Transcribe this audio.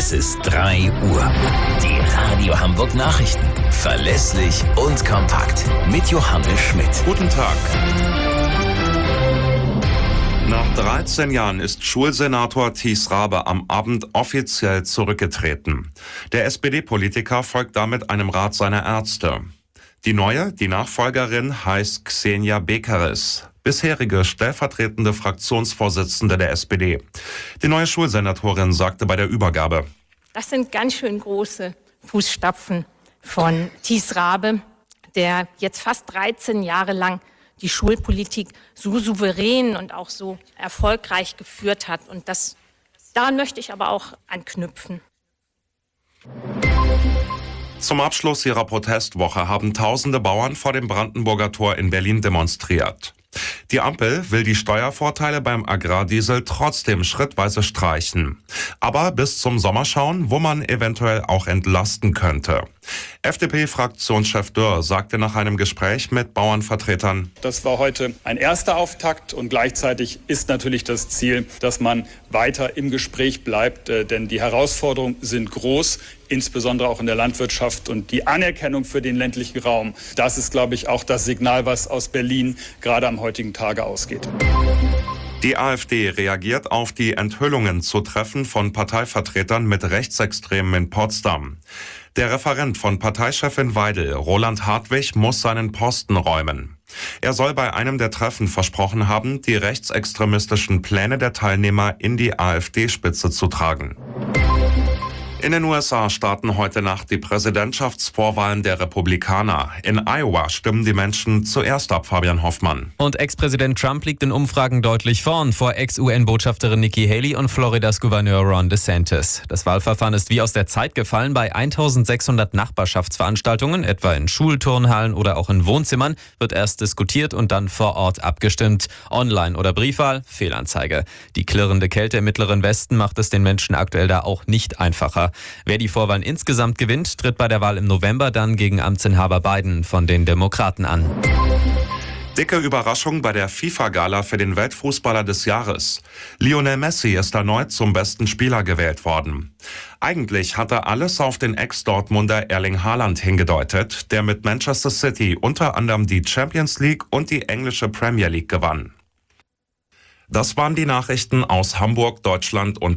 Es ist 3 Uhr. Die Radio Hamburg Nachrichten. Verlässlich und kompakt. Mit Johannes Schmidt. Guten Tag. Nach 13 Jahren ist Schulsenator Thies Raabe am Abend offiziell zurückgetreten. Der SPD-Politiker folgt damit einem Rat seiner Ärzte. Die Nachfolgerin heißt Xenia Bekeres, bisherige stellvertretende Fraktionsvorsitzende der SPD. Die neue Schulsenatorin sagte bei der Übergabe: Das sind ganz schön große Fußstapfen von Thies Raabe, der jetzt fast 13 Jahre lang die Schulpolitik so souverän und auch so erfolgreich geführt hat. Und daran möchte ich aber auch anknüpfen. Zum Abschluss ihrer Protestwoche haben tausende Bauern vor dem Brandenburger Tor in Berlin demonstriert. Die Ampel will die Steuervorteile beim Agrardiesel trotzdem schrittweise streichen. Aber bis zum Sommer schauen, wo man eventuell auch entlasten könnte. FDP-Fraktionschef Dürr sagte nach einem Gespräch mit Bauernvertretern: Das war heute ein erster Auftakt und gleichzeitig ist natürlich das Ziel, dass man weiter im Gespräch bleibt, denn die Herausforderungen sind groß, insbesondere auch in der Landwirtschaft, und die Anerkennung für den ländlichen Raum. Das ist, glaube ich, auch das Signal, was aus Berlin gerade am heutigen Tage ausgeht. Die AfD reagiert auf die Enthüllungen zu Treffen von Parteivertretern mit Rechtsextremen in Potsdam. Der Referent von Parteichefin Weidel, Roland Hartwig, muss seinen Posten räumen. Er soll bei einem der Treffen versprochen haben, die rechtsextremistischen Pläne der Teilnehmer in die AfD-Spitze zu tragen. In den USA starten heute Nacht die Präsidentschaftsvorwahlen der Republikaner. In Iowa stimmen die Menschen zuerst ab, Fabian Hoffmann. Und Ex-Präsident Trump liegt in Umfragen deutlich vorn vor Ex-UN-Botschafterin Nikki Haley und Floridas Gouverneur Ron DeSantis. Das Wahlverfahren ist wie aus der Zeit gefallen. Bei 1600 Nachbarschaftsveranstaltungen, etwa in Schulturnhallen oder auch in Wohnzimmern, wird erst diskutiert und dann vor Ort abgestimmt. Online- oder Briefwahl, Fehlanzeige. Die klirrende Kälte im Mittleren Westen macht es den Menschen aktuell da auch nicht einfacher. Wer die Vorwahlen insgesamt gewinnt, tritt bei der Wahl im November dann gegen Amtsinhaber Biden von den Demokraten an. Dicke Überraschung bei der FIFA-Gala für den Weltfußballer des Jahres. Lionel Messi ist erneut zum besten Spieler gewählt worden. Eigentlich hatte alles auf den Ex-Dortmunder Erling Haaland hingedeutet, der mit Manchester City unter anderem die Champions League und die englische Premier League gewann. Das waren die Nachrichten aus Hamburg, Deutschland und